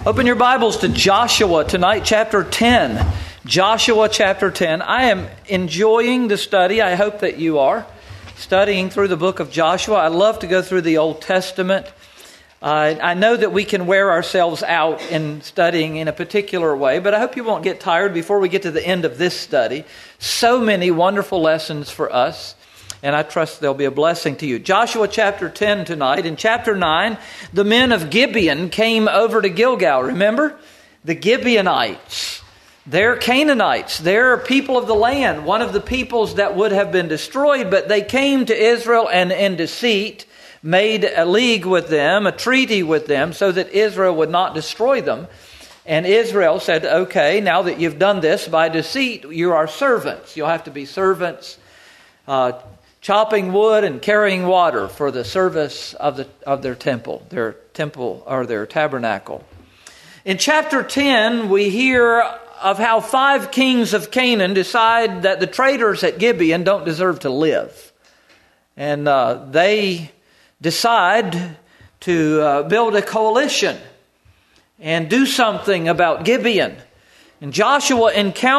Open your Bibles to Joshua tonight, chapter 10. Joshua chapter 10. I am enjoying the study. I hope that you are studying through the book of Joshua. I love to go through the Old Testament. I know that we can wear ourselves out in studying in a particular way, but I hope you won't get tired before we get to the end of this study. So many wonderful lessons for us, and I trust they'll be a blessing to you. Joshua chapter 10 tonight. In chapter 9, the men of Gibeon came over to Gilgal. Remember? The Gibeonites. They're Canaanites. They're people of the land. One of the peoples that would have been destroyed, but they came to Israel and in deceit made a league with them, a treaty with them, so that Israel would not destroy them. And Israel said, okay, now that you've done this by deceit, you are servants. You'll have to be servants, chopping wood and carrying water for the service of their temple or their tabernacle. In chapter 10, we hear of how 5 kings of Canaan decide that the traders at Gibeon don't deserve to live. And they decide to build a coalition and do something about Gibeon. And Joshua's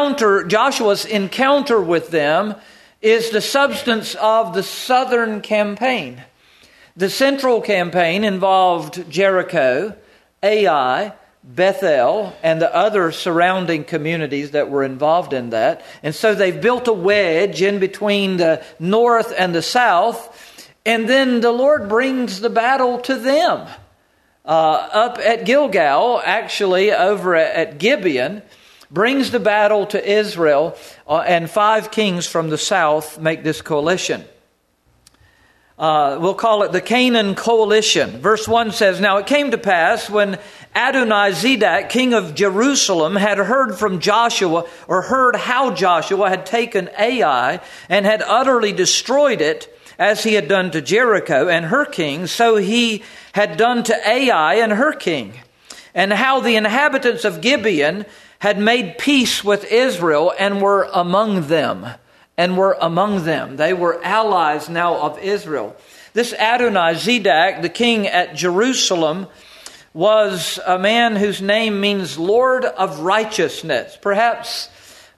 encounter with them is the substance of the southern campaign. The central campaign involved Jericho, Ai, Bethel, and the other surrounding communities that were involved in that. And so they've built a wedge in between the north and the south. And then the Lord brings the battle to them. Up at Gilgal, actually over at Gibeon, brings the battle to Israel, and 5 kings from the south make this coalition. We'll call it the Canaan Coalition. Verse 1 says, Now it came to pass when Adonizedek, king of Jerusalem, had heard from Joshua, or heard how Joshua had taken Ai and had utterly destroyed it, as he had done to Jericho and her king, so he had done to Ai and her king. And how the inhabitants of Gibeon had made peace with Israel and were among them. They were allies now of Israel. This Adonizedek, the king at Jerusalem, was a man whose name means Lord of Righteousness. Perhaps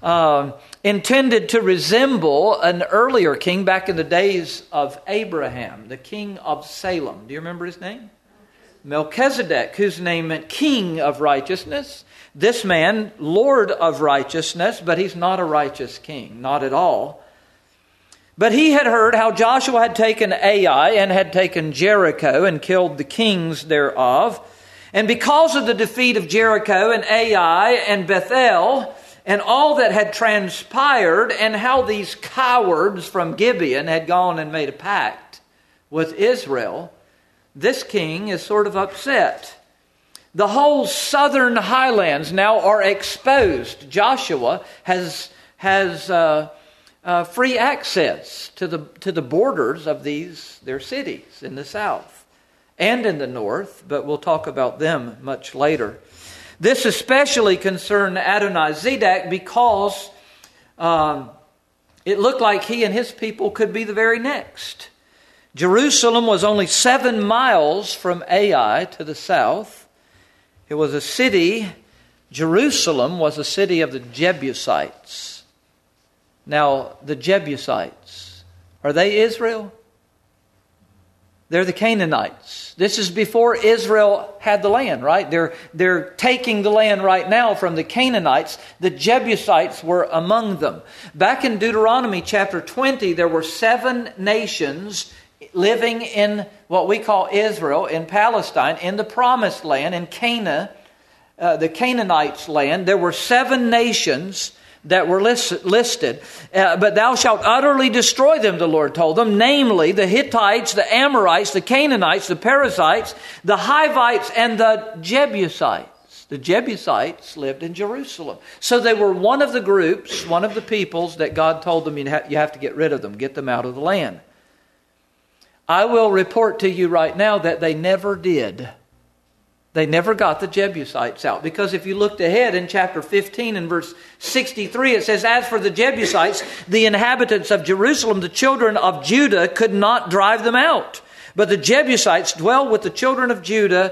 intended to resemble an earlier king back in the days of Abraham, the king of Salem. Do you remember his name? Melchizedek, whose name meant king of righteousness. This man, Lord of righteousness, but he's not a righteous king, not at all. But he had heard how Joshua had taken Ai and had taken Jericho and killed the kings thereof. And because of the defeat of Jericho and Ai and Bethel, and all that had transpired, and how these cowards from Gibeon had gone and made a pact with Israel, this king is sort of upset. The whole southern highlands now are exposed. Joshua has free access to the borders of their cities in the south and in the north, but we'll talk about them much later. This especially concerned Adonizedek because it looked like he and his people could be the very next. Jerusalem was only 7 miles from Ai to the south. It was a city. Jerusalem was a city of the Jebusites. Now, the Jebusites, are they Israel? They're the Canaanites. This is before Israel had the land, right? They're taking the land right now from the Canaanites. The Jebusites were among them. Back in Deuteronomy chapter 20, there were 7 nations living in what we call Israel, in Palestine, in the promised land, in Canaan, the Canaanites' land. There were 7 nations that were listed. But thou shalt utterly destroy them, the Lord told them, namely the Hittites, the Amorites, the Canaanites, the Perizzites, the Hivites, and the Jebusites. The Jebusites lived in Jerusalem. So they were one of the groups, one of the peoples that God told them you have to get rid of them, get them out of the land. I will report to you right now that they never did. They never got the Jebusites out. Because if you looked ahead in chapter 15 and verse 63, it says, As for the Jebusites, the inhabitants of Jerusalem, the children of Judah, could not drive them out. But the Jebusites dwell with the children of Judah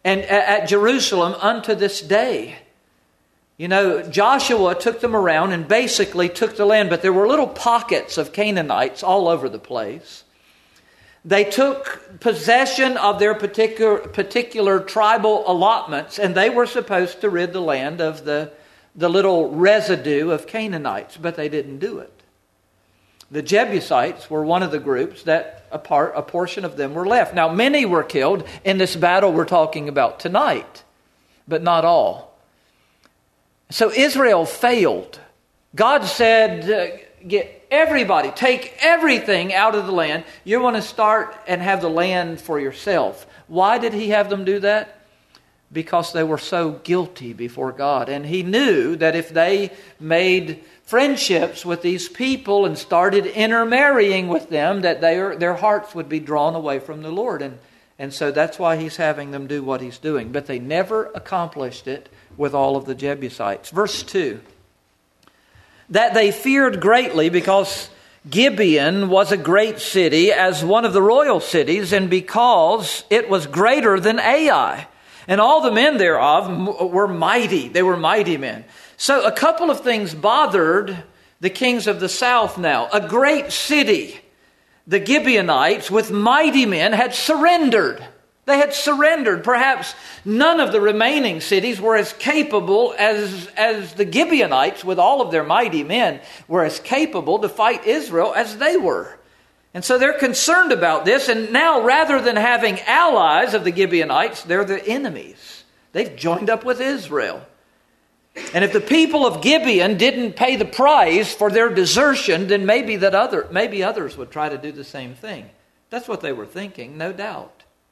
and at Jerusalem unto this day. You know, Joshua took them around and basically took the land, but there were little pockets of Canaanites all over the place. They took possession of their particular tribal allotments, and they were supposed to rid the land of the little residue of Canaanites, but they didn't do it. The Jebusites were one of the groups that a portion of them were left. Now, many were killed in this battle we're talking about tonight, but not all. So Israel failed. God said, get everybody, take everything out of the land. You want to start and have the land for yourself. Why did he have them do that? Because they were so guilty before God. And he knew that if they made friendships with these people and started intermarrying with them, that their hearts would be drawn away from the Lord. And so that's why he's having them do what he's doing. But they never accomplished it with all of the Jebusites. Verse 2. That they feared greatly because Gibeon was a great city as one of the royal cities, and because it was greater than Ai. And all the men thereof were mighty. They were mighty men. So a couple of things bothered the kings of the south now. A great city, the Gibeonites, with mighty men, had surrendered. They had surrendered. Perhaps none of the remaining cities were as capable as the Gibeonites, with all of their mighty men, were as capable to fight Israel as they were. And so they're concerned about this. And now, rather than having allies of the Gibeonites, they're the enemies. They've joined up with Israel. And if the people of Gibeon didn't pay the price for their desertion, then maybe others would try to do the same thing. That's what they were thinking, no doubt.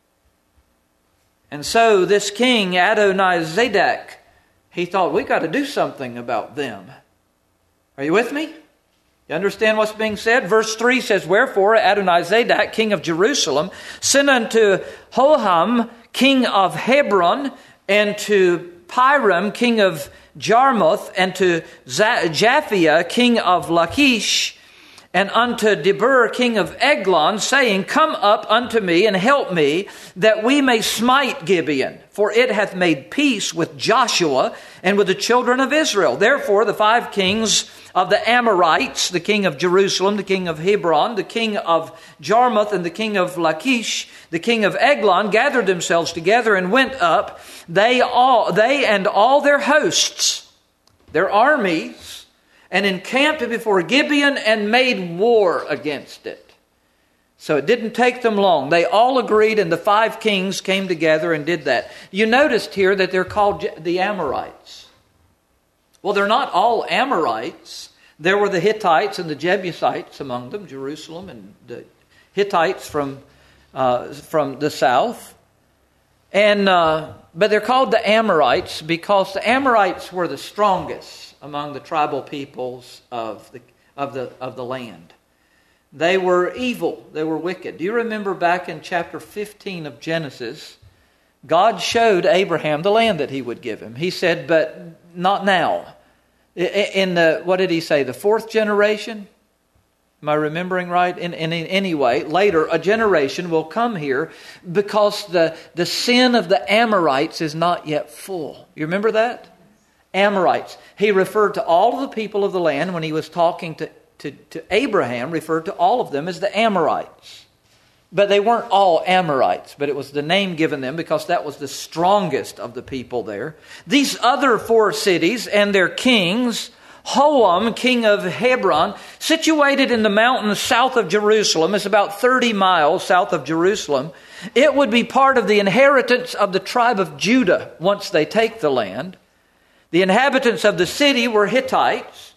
And so this king, Adonizedek, he thought, we got to do something about them. Are you with me? You understand what's being said? Verse 3 says, wherefore Adonizedek, king of Jerusalem, sent unto Hoham, king of Hebron, and to Piram, king of Jarmuth, and to Japhia, king of Lachish, and unto Debir, king of Eglon, saying, come up unto me and help me, that we may smite Gibeon. For it hath made peace with Joshua and with the children of Israel. Therefore the 5 kings of the Amorites, the king of Jerusalem, the king of Hebron, the king of Jarmuth, and the king of Lachish, the king of Eglon, gathered themselves together and went up, they and all their hosts, their armies, and encamped before Gibeon and made war against it. So it didn't take them long. They all agreed, and the 5 kings came together and did that. You noticed here that they're called the Amorites. Well, they're not all Amorites. There were the Hittites and the Jebusites among them, Jerusalem, and the Hittites from the south. And but they're called the Amorites because the Amorites were the strongest among the tribal peoples of the land. They were evil. They were wicked. Do you remember back in chapter 15 of Genesis, God showed Abraham the land that he would give him. He said, but not now. In what did he say? The 4th generation? Am I remembering right? In any way, later a generation will come here because the sin of the Amorites is not yet full. You remember that? Amorites. He referred to all of the people of the land when he was talking to Abraham, referred to all of them as the Amorites. But they weren't all Amorites, but it was the name given them because that was the strongest of the people there. These other 4 cities and their kings, Hoam, king of Hebron, situated in the mountains south of Jerusalem, is about 30 miles south of Jerusalem. It would be part of the inheritance of the tribe of Judah once they take the land. The inhabitants of the city were Hittites.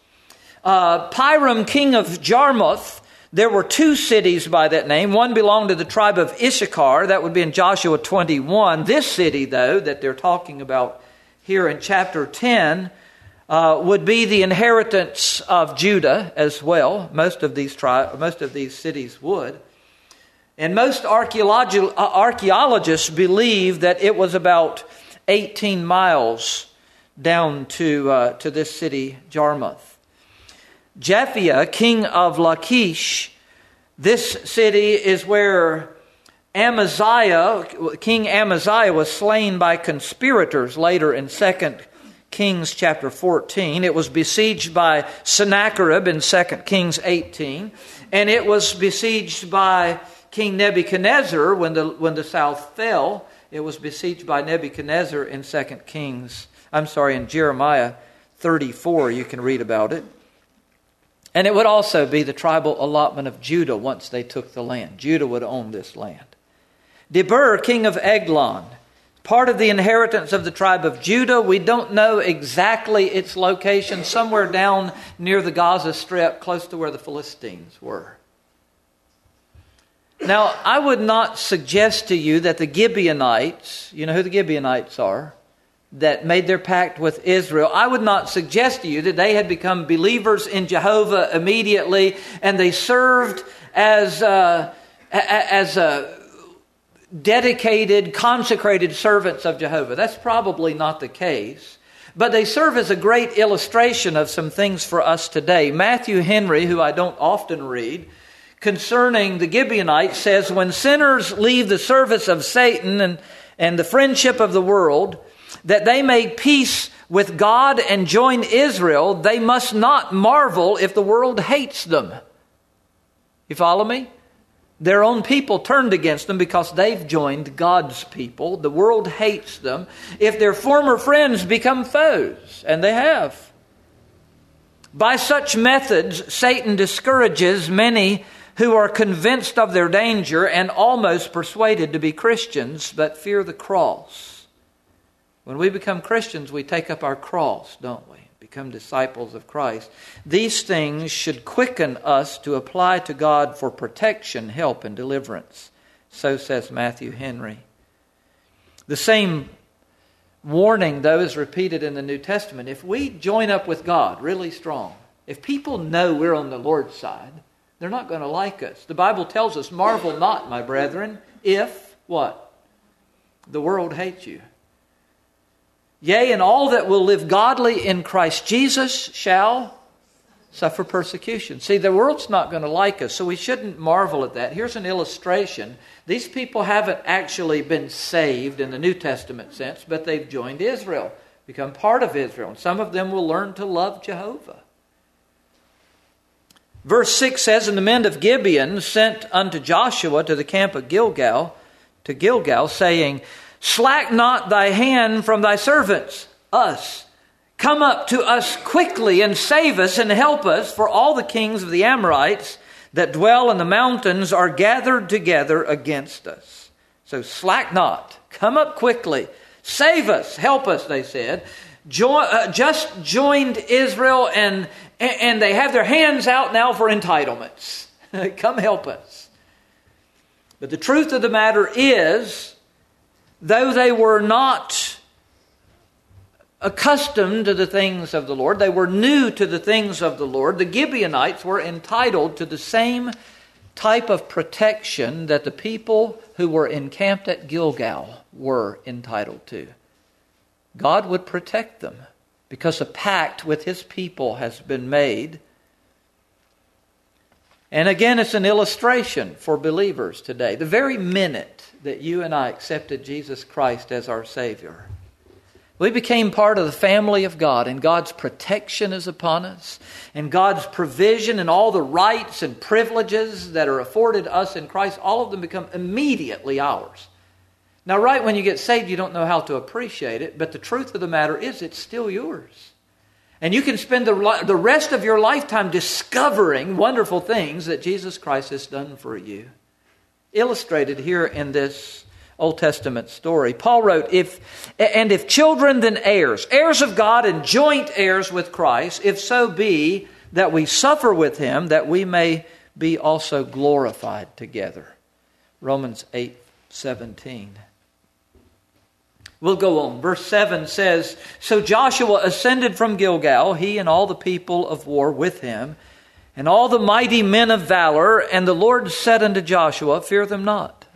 Piram, king of Jarmuth, there were 2 cities by that name. One belonged to the tribe of Issachar. That would be in Joshua 21. This city, though, that they're talking about here in chapter 10, would be the inheritance of Judah as well. Most of these cities would. And most archaeologists believe that it was about 18 miles down to this city, Jarmuth. Japhia, king of Lachish, this city is where King Amaziah was slain by conspirators later in 2 Kings chapter 14. It was besieged by Sennacherib in 2 Kings 18. And it was besieged by King Nebuchadnezzar when the south fell. It was besieged by Nebuchadnezzar in in Jeremiah 34. You can read about it. And it would also be the tribal allotment of Judah once they took the land. Judah would own this land. Debir, king of Eglon, part of the inheritance of the tribe of Judah. We don't know exactly its location, somewhere down near the Gaza Strip, close to where the Philistines were. Now, I would not suggest to you that the Gibeonites, you know who the Gibeonites are, that made their pact with Israel, I would not suggest to you that they had become believers in Jehovah immediately and they served as dedicated, consecrated servants of Jehovah. That's probably not the case. But they serve as a great illustration of some things for us today. Matthew Henry, who I don't often read, concerning the Gibeonites says, when sinners leave the service of Satan and the friendship of the world, that they made peace with God and join Israel, they must not marvel if the world hates them. You follow me? Their own people turned against them because they've joined God's people. The world hates them. If their former friends become foes, and they have. By such methods, Satan discourages many who are convinced of their danger and almost persuaded to be Christians, but fear the cross. When we become Christians, we take up our cross, don't we? Become disciples of Christ. These things should quicken us to apply to God for protection, help, and deliverance. So says Matthew Henry. The same warning, though, is repeated in the New Testament. If we join up with God really strong, if people know we're on the Lord's side, they're not going to like us. The Bible tells us, marvel not, my brethren, if, what? The world hates you. Yea, and all that will live godly in Christ Jesus shall suffer persecution. See, the world's not going to like us, so we shouldn't marvel at that. Here's an illustration. These people haven't actually been saved in the New Testament sense, but they've joined Israel, become part of Israel. And some of them will learn to love Jehovah. Verse 6 says, and the men of Gibeon sent unto Joshua to the camp of Gilgal, saying, slack not thy hand from thy servants, us. Come up to us quickly and save us and help us, for all the kings of the Amorites that dwell in the mountains are gathered together against us. So slack not. Come up quickly. Save us. Help us, they said. Just joined Israel and they have their hands out now for entitlements. Come help us. But the truth of the matter is, though they were not accustomed to the things of the Lord, they were new to the things of the Lord, the Gibeonites were entitled to the same type of protection that the people who were encamped at Gilgal were entitled to. God would protect them because a pact with His people has been made. And again, it's an illustration for believers today. The very minute that you and I accepted Jesus Christ as our Savior, we became part of the family of God, and God's protection is upon us, and God's provision and all the rights and privileges that are afforded us in Christ, all of them become immediately ours. Now, right when you get saved, you don't know how to appreciate it, but the truth of the matter is it's still yours. And you can spend the rest of your lifetime discovering wonderful things that Jesus Christ has done for you. Illustrated here in this Old Testament story. Paul wrote, if children, then heirs, heirs of God and joint heirs with Christ, if so be that we suffer with Him, that we may be also glorified together. Romans 8:17. We'll go on. Verse 7 says, so Joshua ascended from Gilgal, he and all the people of war with him, and all the mighty men of valor, and the Lord said unto Joshua, fear them not.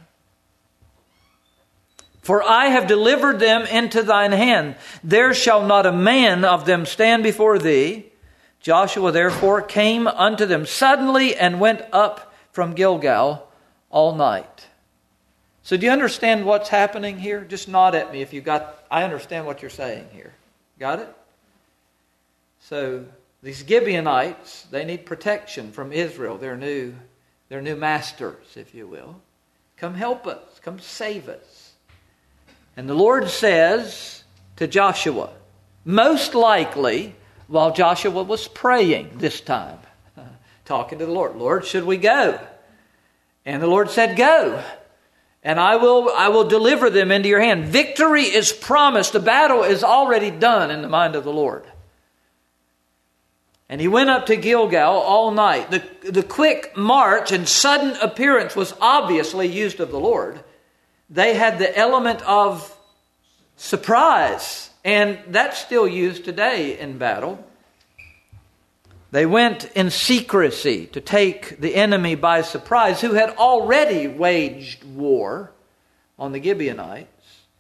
For I have delivered them into thine hand. There shall not a man of them stand before thee. Joshua therefore came unto them suddenly and went up from Gilgal all night. So do you understand what's happening here? Just nod at me if you got, I understand what you're saying here. Got it? So these Gibeonites, they need protection from Israel, their new masters, if you will. Come help us. Come save us. And the Lord says to Joshua, most likely while Joshua was praying this time, talking to the Lord, Lord, should we go? And the Lord said, go. And I will deliver them into your hand. Victory is promised. The battle is already done in the mind of the Lord. And he went up to Gilgal all night. The quick march and sudden appearance was obviously used of the Lord. They had the element of surprise. And that's still used today in battle. They went in secrecy to take the enemy by surprise, who had already waged war on the Gibeonites.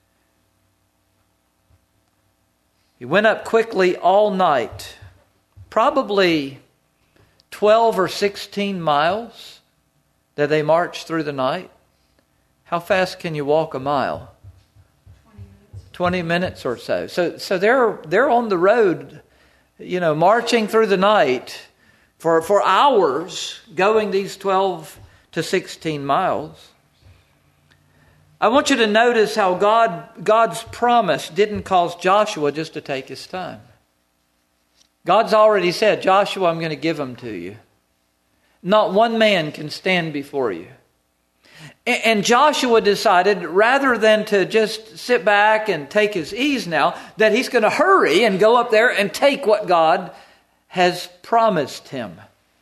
He went up quickly all night, probably 12 or 16 miles that they marched through the night. How fast can you walk a mile? 20 minutes or so. So they're on the road, marching through the night for hours, going these 12 to 16 miles. I want you to notice how God's promise didn't cause Joshua just to take his time. God's already said, Joshua, I'm going to give them to you. Not one man can stand before you. And Joshua decided, rather than to just sit back and take his ease now, that he's going to hurry and go up there and take what God has promised him.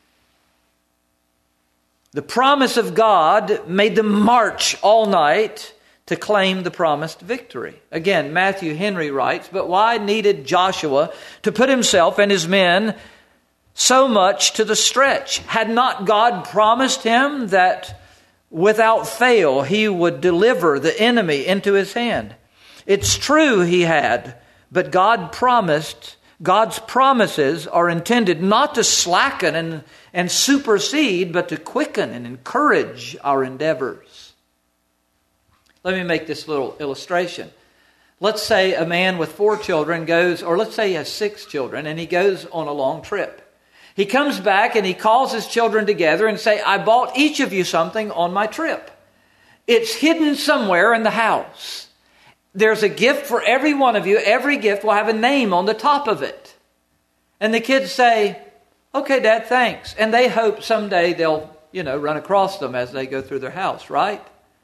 The promise of God made them march all night to claim the promised victory. Again, Matthew Henry writes, but why needed Joshua to put himself and his men so much to the stretch? Had not God promised him that without fail he would deliver the enemy into his hand? It's true he had, but God's promises are intended not to slacken and supersede, but to quicken and encourage our endeavors. Let me make this little illustration. Let's say a man with 4 children goes, or let's say he has 6 children, and he goes on a long trip. He comes back and he calls his children together and say, I bought each of you something on my trip. It's hidden somewhere in the house. There's a gift for every one of you. Every gift will have a name on the top of it. And the kids say, okay, Dad, thanks. And they hope someday they'll, run across them as they go through their house, right?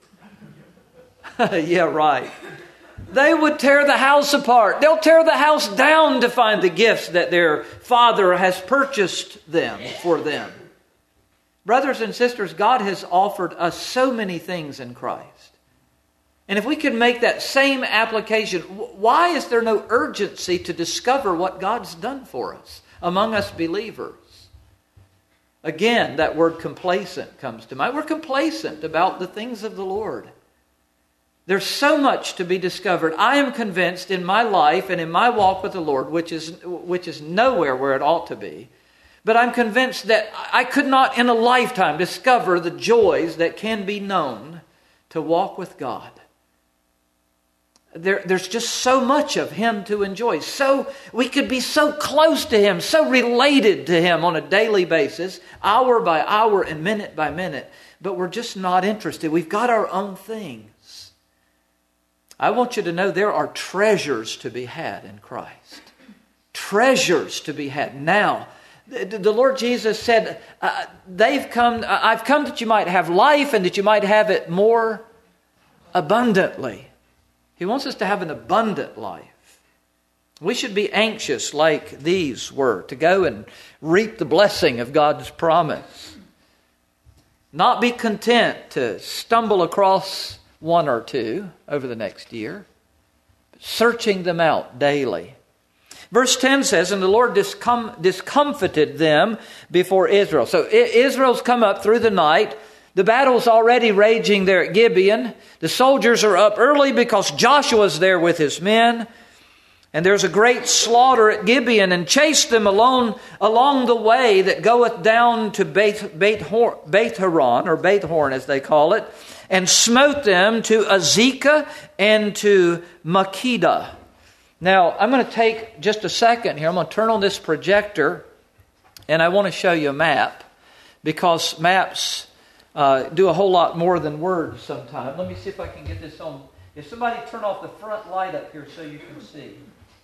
Yeah, right. They would tear the house apart. They'll tear the house down to find the gifts that their father has purchased for them. Brothers and sisters, God has offered us so many things in Christ. And if we could make that same application, why is there no urgency to discover what God's done for us among us believers? Again, that word complacent comes to mind. We're complacent about the things of the Lord. There's so much to be discovered. I am convinced in my life and in my walk with the Lord, which is nowhere where it ought to be, but I'm convinced that I could not in a lifetime discover the joys that can be known to walk with God. There's just so much of Him to enjoy. So we could be so close to Him, so related to Him on a daily basis, hour by hour and minute by minute, but we're just not interested. We've got our own things. I want you to know there are treasures to be had in Christ. Treasures to be had. Now, the Lord Jesus said, I've come that you might have life and that you might have it more abundantly. He wants us to have an abundant life. We should be anxious like these were, to go and reap the blessing of God's promise. Not be content to stumble across one or two over the next year, searching them out daily. Verse 10 says, and the Lord discomfited them before Israel. So Israel's come up through the night. The battle's already raging there at Gibeon. The soldiers are up early because Joshua's there with his men. And there's a great slaughter at Gibeon, and chased them along the way that goeth down to Beth Horon, or Beth Horon as they call it. and smote them to Azekah and to Makkedah. Now, I'm going to take just a second here. I'm going to turn on this projector, and I want to show you a map, because maps do a whole lot more than words sometimes. Let me see if I can get this on. If somebody turn off the front light up here so you can see.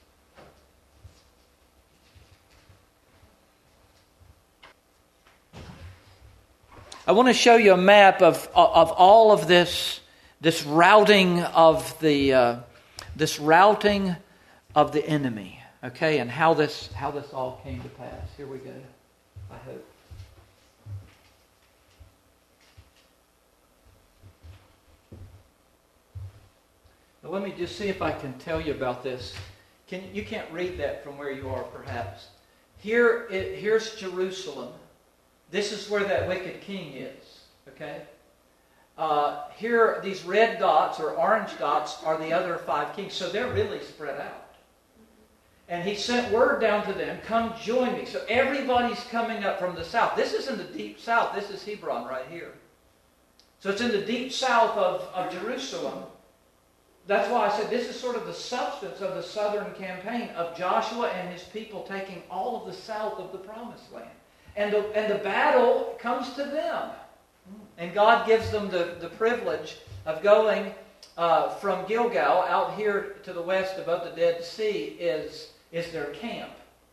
I want to show you a map of all of this routing of the enemy, okay, and how this all came to pass. Here we go. I hope. Now let me just see if I can tell you about this. You can't read that from where you are, perhaps. Here's Jerusalem. This is where that wicked king is, okay? Here, these red dots or orange dots are the other 5 kings. So they're really spread out. And he sent word down to them, come join me. So everybody's coming up from the south. This is in the deep south. This is Hebron right here. So it's in the deep south of Jerusalem. That's why I said this is sort of the substance of the southern campaign of Joshua and his people taking all of the south of the promised land. And the battle comes to them. And God gives them the privilege of going from Gilgal out here to the west above the Dead Sea is their camp.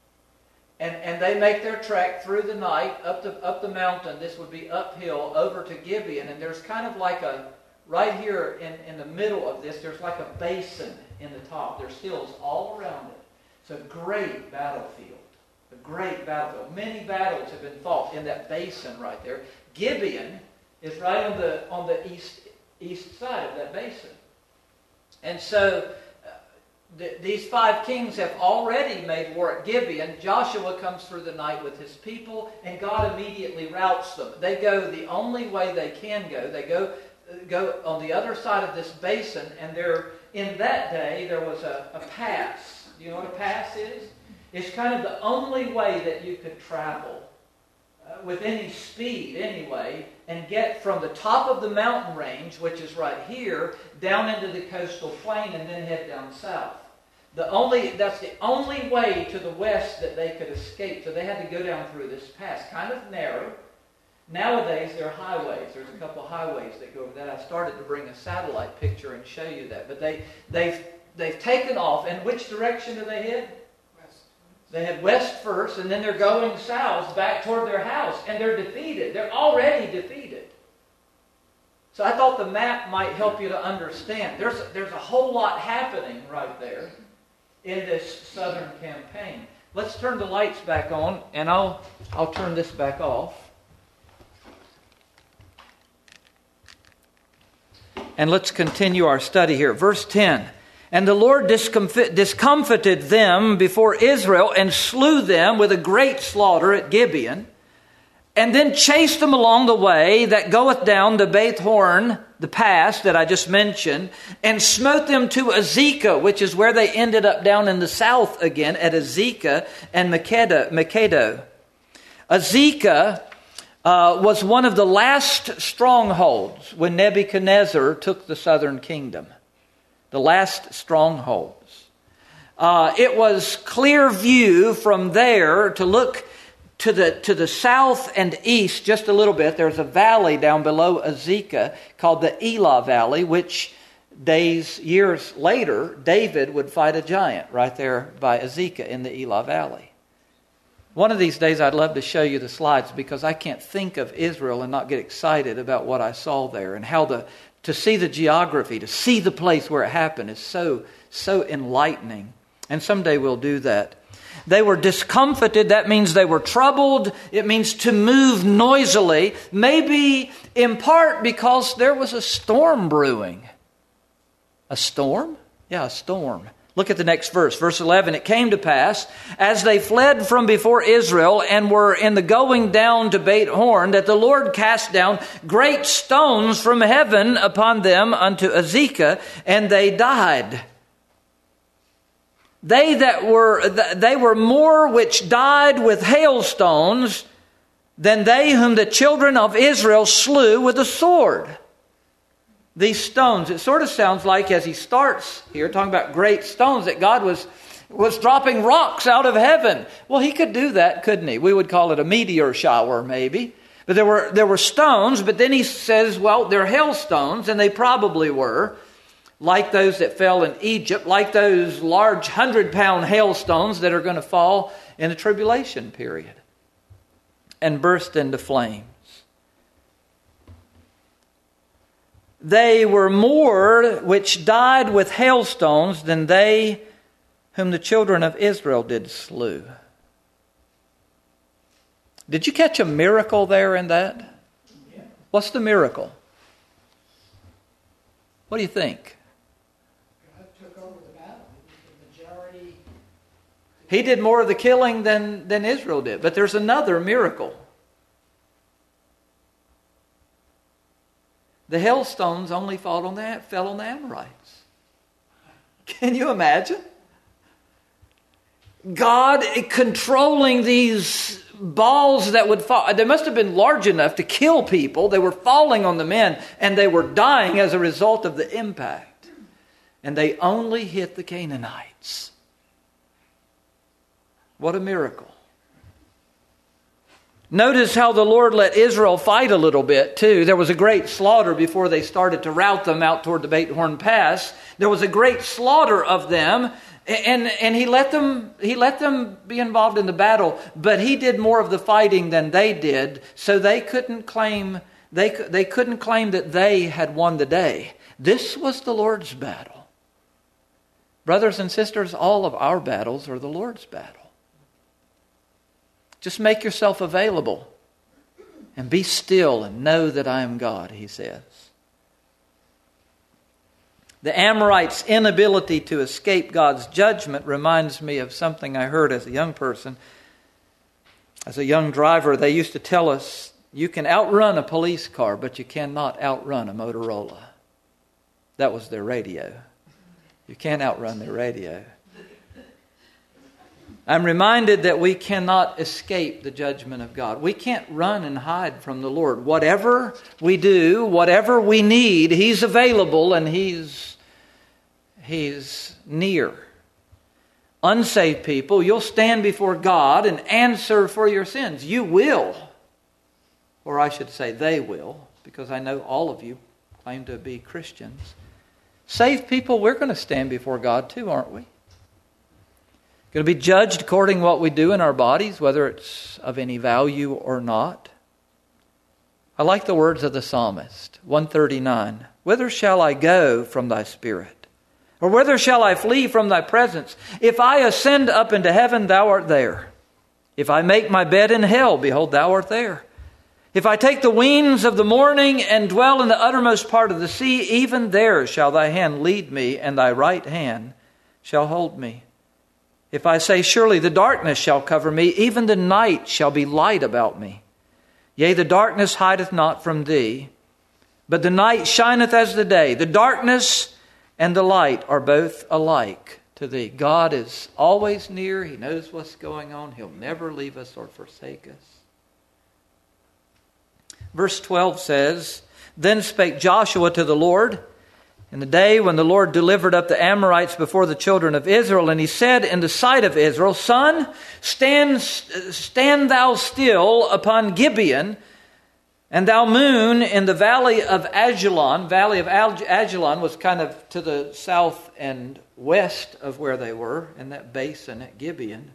And they make their trek through the night up the mountain. This would be uphill over to Gibeon. And there's kind of like right here in the middle of this, there's like a basin in the top. There's hills all around it. It's a great battlefield. A great battlefield. Many battles have been fought in that basin right there. Gibeon is right on the east side of that basin. And so these 5 kings have already made war at Gibeon. Joshua comes through the night with his people, and God immediately routes them. They go the only way they can go. They go on the other side of this basin, and in that day there was a pass. Do you know what a pass is? It's kind of the only way that you could travel with any speed anyway, and get from the top of the mountain range, which is right here, down into the coastal plain and then head down south. That's the only way to the west that they could escape. So they had to go down through this pass, kind of narrow. Nowadays there are highways. There's a couple of highways that go over that. I started to bring a satellite picture and show you that. But they've taken off. And which direction do they head? They head west first, and then they're going south back toward their house, and they're defeated. They're already defeated. So I thought the map might help you to understand. There's a whole lot happening right there in this southern campaign. Let's turn the lights back on, and I'll turn this back off. And let's continue our study here. Verse 10. And the Lord discomfited them before Israel and slew them with a great slaughter at Gibeon, and then chased them along the way that goeth down to Beth Horon, the pass that I just mentioned, and smote them to Azekah, which is where they ended up down in the south again, at Azekah and Makkedah. Azekah was one of the last strongholds when Nebuchadnezzar took the southern kingdom. The last strongholds. It was clear view from there to look to the south and east just a little bit. There's a valley down below Azekah called the Elah Valley, which years later, David would fight a giant right there by Azekah in the Elah Valley. One of these days I'd love to show you the slides, because I can't think of Israel and not get excited about what I saw there, and how to see the geography, to see the place where it happened is so enlightening. And someday we'll do that. They were discomfited. That means they were troubled. It means to move noisily. Maybe in part because there was a storm brewing. A storm? Yeah, a storm. Look at the next verse. Verse 11. It came to pass, as they fled from before Israel and were in the going down to Beth Horon, that the Lord cast down great stones from heaven upon them unto Azekah, and they died. They were more which died with hailstones than they whom the children of Israel slew with the sword. these stones, it sort of sounds like, as he starts here talking about great stones, that God was dropping rocks out of heaven. Well, he could do that, couldn't he? We would call it a meteor shower, maybe. But there were stones, but then he says, well, they're hailstones, and they probably were, like those that fell in Egypt, like those large 100-pound hailstones that are going to fall in the tribulation period and burst into flames. They were more which died with hailstones than they whom the children of Israel did slew. Did you catch a miracle there in that? Yeah. What's the miracle? What do you think? God took over the battle. The majority. He did more of the killing than Israel did. But there's another miracle. The hailstones only fell on the Amorites. Can you imagine? God controlling these balls that would fall. They must have been large enough to kill people. They were falling on the men, and they were dying as a result of the impact. And they only hit the Canaanites. What a miracle. Notice how the Lord let Israel fight a little bit too. There was a great slaughter before they started to rout them out toward the Beit Horn Pass. There was a great slaughter of them, and he let them be involved in the battle. But he did more of the fighting than they did, so they couldn't claim that they had won the day. This was the Lord's battle. Brothers and sisters, all of our battles are the Lord's battle. Just make yourself available and be still and know that I am God, he says. The Amorites' inability to escape God's judgment reminds me of something I heard as a young person. As a young driver, they used to tell us, you can outrun a police car, but you cannot outrun a Motorola. That was their radio. You can't outrun their radio. I'm reminded that we cannot escape the judgment of God. We can't run and hide from the Lord. Whatever we do, whatever we need, He's available and He's near. Unsaved people, you'll stand before God and answer for your sins. You will. Or I should say they will, because I know all of you claim to be Christians. Saved people, we're going to stand before God too, aren't we? Going to be judged according to what we do in our bodies, whether it's of any value or not. I like the words of the psalmist, 139. Whither shall I go from thy spirit? Or whither shall I flee from thy presence? If I ascend up into heaven, thou art there. If I make my bed in hell, behold, thou art there. If I take the wings of the morning and dwell in the uttermost part of the sea, even there shall thy hand lead me, and thy right hand shall hold me. If I say, surely the darkness shall cover me, even the night shall be light about me. Yea, the darkness hideth not from thee, but the night shineth as the day. The darkness and the light are both alike to thee. God is always near. He knows what's going on. He'll never leave us or forsake us. Verse 12 says, Then spake Joshua to the Lord in the day when the Lord delivered up the Amorites before the children of Israel, and he said in the sight of Israel, Sun, stand thou still upon Gibeon, and thou moon in the valley of Ajalon. Valley of Ajalon was kind of to the south and west of where they were, in that basin at Gibeon.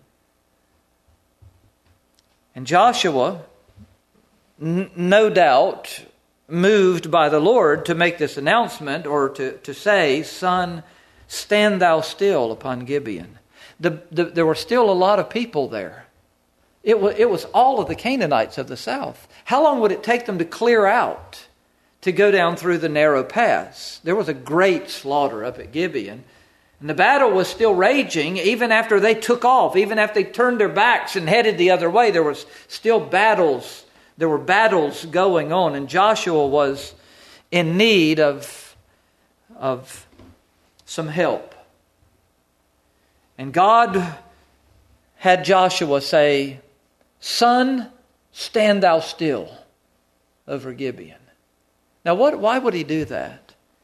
And Joshua, no doubt, moved by the Lord to make this announcement, or to say, Son, stand thou still upon Gibeon. There were still a lot of people there. It was all of the Canaanites of the south. How long would it take them to clear out, to go down through the narrow pass? There was a great slaughter up at Gibeon. And the battle was still raging even after they took off, even after they turned their backs and headed the other way. There was still battles. There were battles going on, and Joshua was in need of some help. And God had Joshua say, Son, stand thou still over Gibeon. Now, why would he do that?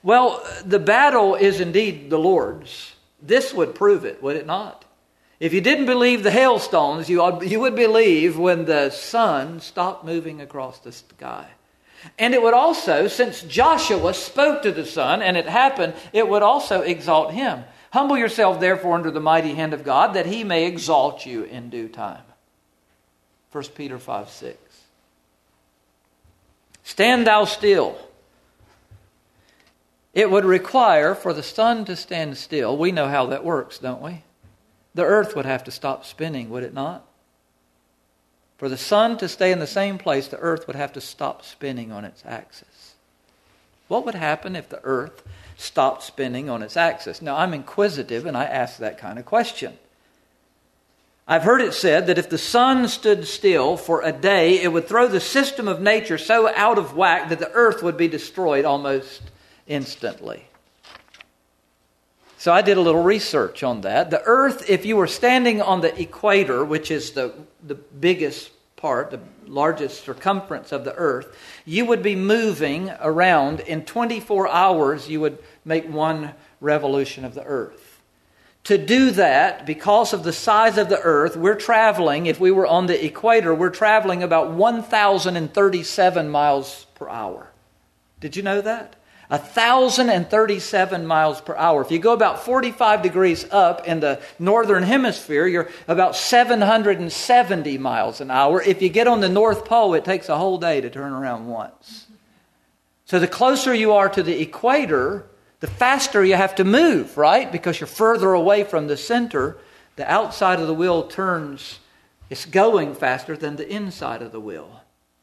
Well, the battle is indeed the Lord's. This would prove it, would it not? If you didn't believe the hailstones, you would believe when the sun stopped moving across the sky. And it would also, since Joshua spoke to the sun and it happened, it would also exalt him. Humble yourself therefore under the mighty hand of God, that he may exalt you in due time. 1 Peter 5:6. Stand thou still. It would require for the sun to stand still. We know how that works, don't we? The earth would have to stop spinning, would it not? For the sun to stay in the same place, the earth would have to stop spinning on its axis. What would happen if the earth stopped spinning on its axis? Now, I'm inquisitive and I ask that kind of question. I've heard it said that if the sun stood still for a day, it would throw the system of nature so out of whack that the earth would be destroyed almost instantly. So I did a little research on that. The earth, if you were standing on the equator, which is the biggest part, the largest circumference of the earth, you would be moving around. In 24 hours, you would make one revolution of the earth. To do that, because of the size of the earth, we're traveling, if we were on the equator, we're traveling about 1,037 miles per hour. Did you know that? 1,037 miles per hour. If you go about 45 degrees up in the northern hemisphere, you're about 770 miles an hour. If you get on the North Pole, it takes a whole day to turn around once. So the closer you are to the equator, the faster you have to move, right? Because you're further away from the center. The outside of the wheel turns, it's going faster than the inside of the wheel.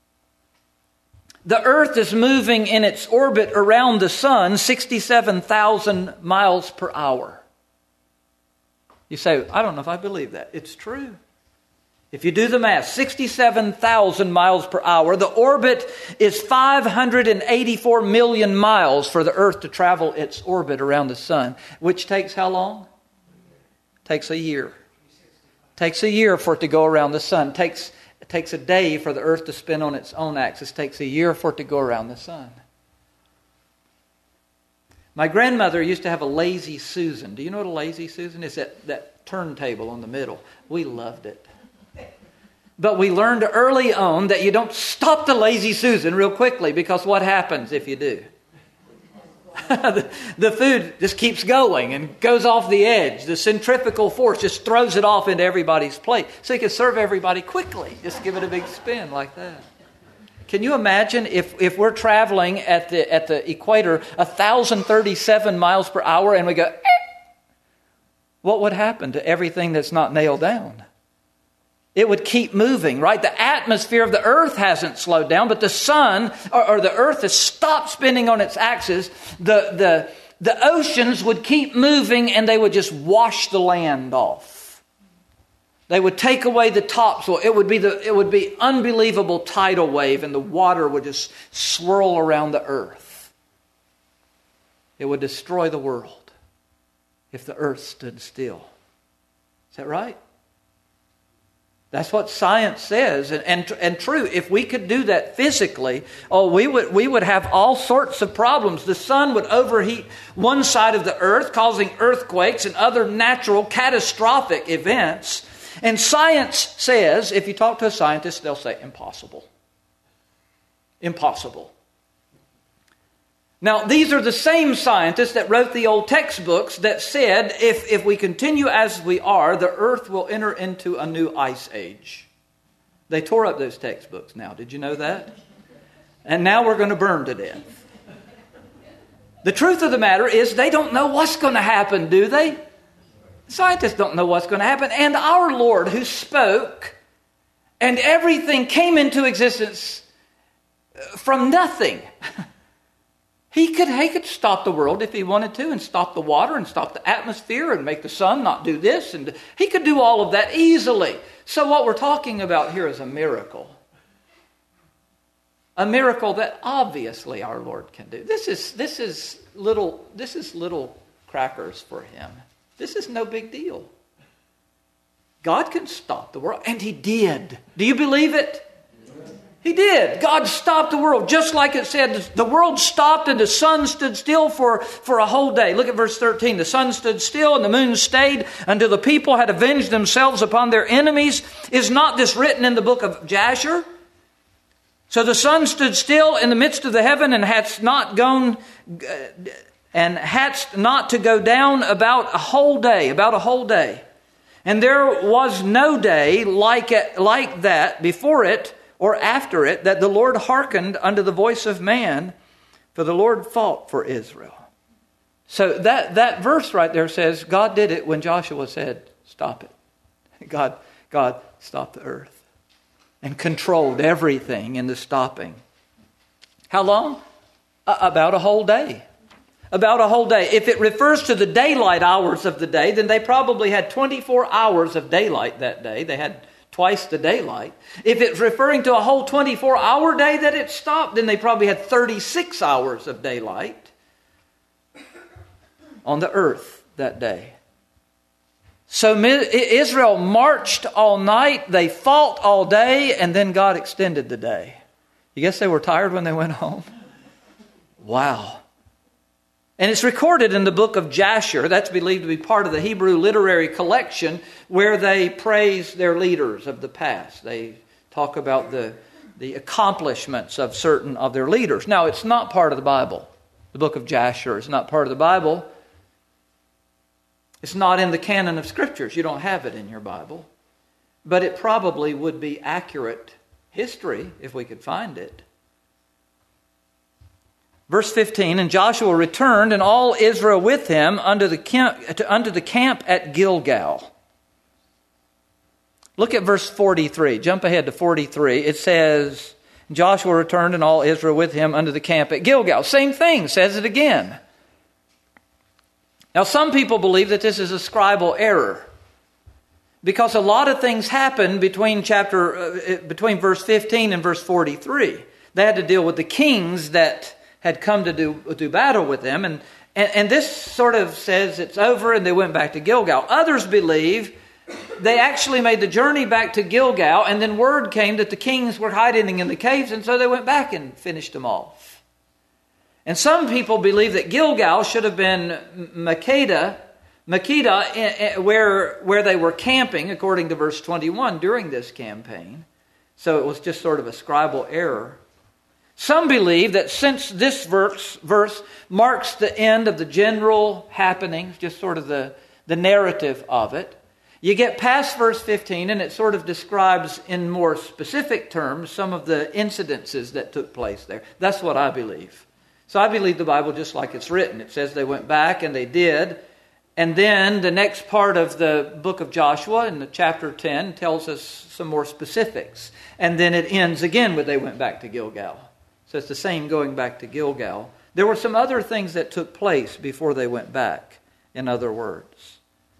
The earth is moving in its orbit around the sun 67,000 miles per hour. You say, I don't know if I believe that. It's true. If you do the math, 67,000 miles per hour. The orbit is 584 million miles for the earth to travel its orbit around the sun, which takes how long? Takes a year. Takes a year for it to go around the sun. It takes a day for the earth to spin on its own axis. It takes a year for it to go around the sun. My grandmother used to have a Lazy Susan. Do you know what a Lazy Susan is? That turntable on the middle. We loved it. But we learned early on that you don't stop the Lazy Susan real quickly, because what happens if you do? The food just keeps going and goes off the edge. The centrifugal force just throws it off into everybody's plate. So you can serve everybody quickly. Just give it a big spin like that. Can you imagine if we're traveling at the equator 1,037 miles per hour and we go, what would happen to everything that's not nailed down? It would keep moving, right? The atmosphere of the earth hasn't slowed down, but the sun or the earth has stopped spinning on its axis. The oceans would keep moving and they would just wash the land off. They would take away the topsoil. It would be unbelievable tidal wave, and the water would just swirl around the earth. It would destroy the world if the earth stood still. Is that right? That's what science says, and true. If we could do that physically, we would have all sorts of problems. The sun would overheat one side of the earth, causing earthquakes and other natural catastrophic events. And science says, if you talk to a scientist, they'll say, impossible. Impossible. Now, these are the same scientists that wrote the old textbooks that said, if we continue as we are, the earth will enter into a new ice age. They tore up those textbooks now. Did you know that? And now we're going to burn to death. The truth of the matter is they don't know what's going to happen, do they? Scientists don't know what's going to happen. And our Lord, who spoke, and everything came into existence from nothing. He could stop the world if he wanted to, and stop the water and stop the atmosphere and make the sun not do this. And he could do all of that easily. So what we're talking about here is a miracle. A miracle that obviously our Lord can do. This is little crackers for him. This is no big deal. God can stop the world, and he did. Do you believe it? He did. God stopped the world. Just like it said, the world stopped and the sun stood still for a whole day. Look at verse 13. The sun stood still and the moon stayed until the people had avenged themselves upon their enemies. Is not this written in the book of Jasher? So the sun stood still in the midst of the heaven and hadst not to go down about a whole day. And there was no day like that before it or after it, that the Lord hearkened unto the voice of man, for the Lord fought for Israel. So that verse right there says God did it when Joshua said, stop it. God stopped the earth and controlled everything in the stopping. How long? About a whole day. About a whole day. If it refers to the daylight hours of the day, then they probably had 24 hours of daylight that day. They had twice the daylight. If it's referring to a whole 24-hour day that it stopped, then they probably had 36 hours of daylight on the earth that day. So Israel marched all night, they fought all day, and then God extended the day. You guess they were tired when they went home? Wow. And it's recorded in the book of Jasher. That's believed to be part of the Hebrew literary collection where they praise their leaders of the past. They talk about the accomplishments of certain of their leaders. Now, it's not part of the Bible. The book of Jasher is not part of the Bible. It's not in the canon of Scriptures. You don't have it in your Bible. But it probably would be accurate history if we could find it. Verse 15, and Joshua returned and all Israel with him unto the camp at Gilgal. Look at verse 43. Jump ahead to 43. It says, Joshua returned and all Israel with him unto the camp at Gilgal. Same thing, says it again. Now some people believe that this is a scribal error, because a lot of things happen between verse 15 and verse 43. They had to deal with the kings that had come to do battle with them. And this sort of says it's over and they went back to Gilgal. Others believe they actually made the journey back to Gilgal, and then word came that the kings were hiding in the caves, and so they went back and finished them off. And some people believe that Gilgal should have been Makkedah, where they were camping, according to verse 21, during this campaign. So it was just sort of a scribal error. Some believe that since this verse marks the end of the general happenings, just sort of the narrative of it, you get past verse 15 and it sort of describes in more specific terms some of the incidences that took place there. That's what I believe. So I believe the Bible just like it's written. It says they went back and they did. And then the next part of the book of Joshua in the chapter 10 tells us some more specifics. And then it ends again with they went back to Gilgal. So it's the same going back to Gilgal. There were some other things that took place before they went back, in other words.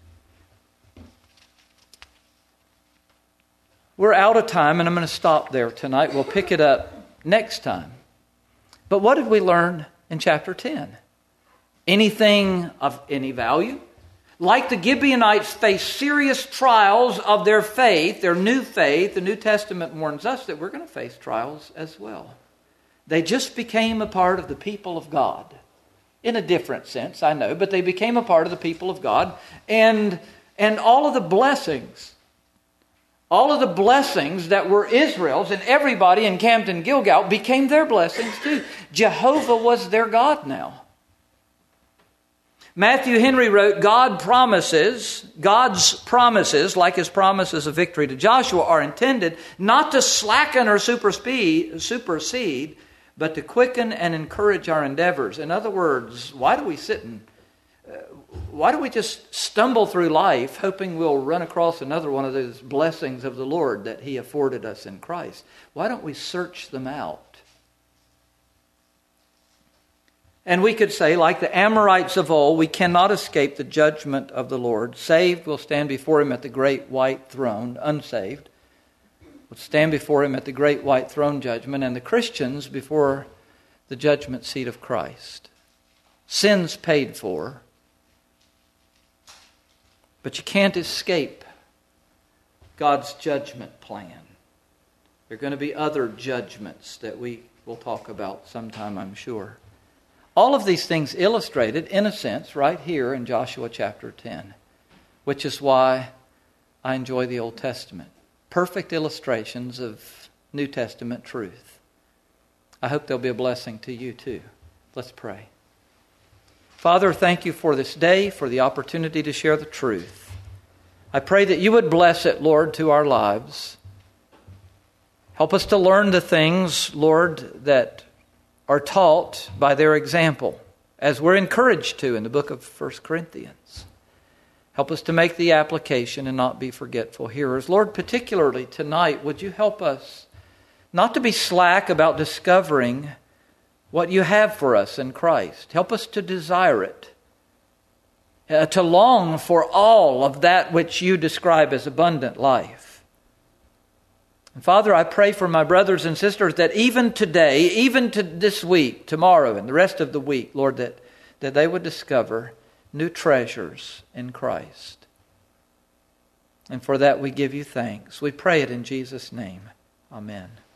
We're out of time, and I'm going to stop there tonight. We'll pick it up next time. But what did we learn in chapter 10? Anything of any value? Like the Gibeonites faced serious trials of their faith, their new faith, the New Testament warns us that we're going to face trials as well. They just became a part of the people of God. In a different sense, I know, but they became a part of the people of God. And all of the blessings that were Israel's and everybody encamped in Gilgal became their blessings too. Jehovah was their God now. Matthew Henry wrote, God's promises, like his promises of victory to Joshua, are intended not to slacken or supersede, but to quicken and encourage our endeavors. In other words, why do we just stumble through life hoping we'll run across another one of those blessings of the Lord that He afforded us in Christ? Why don't we search them out? And we could say, like the Amorites of old, we cannot escape the judgment of the Lord. Saved will stand before Him at the great white throne. Unsaved will stand before Him at the great white throne judgment. And the Christians before the judgment seat of Christ. Sins paid for. But you can't escape God's judgment plan. There are going to be other judgments that we will talk about sometime, I'm sure. All of these things illustrated, in a sense, right here in Joshua chapter 10, which is why I enjoy the Old Testament. Perfect illustrations of New Testament truth. I hope they'll be a blessing to you too. Let's pray. Father, thank you for this day, for the opportunity to share the truth. I pray that you would bless it, Lord, to our lives. Help us to learn the things, Lord, that are taught by their example, as we're encouraged to in the book of 1 Corinthians. Help us to make the application and not be forgetful hearers. Lord, particularly tonight, would you help us not to be slack about discovering what you have for us in Christ. Help us to desire it, to long for all of that which you describe as abundant life. And Father, I pray for my brothers and sisters that even today, even to this week, tomorrow, and the rest of the week, Lord, that they would discover new treasures in Christ. And for that we give you thanks. We pray it in Jesus' name. Amen.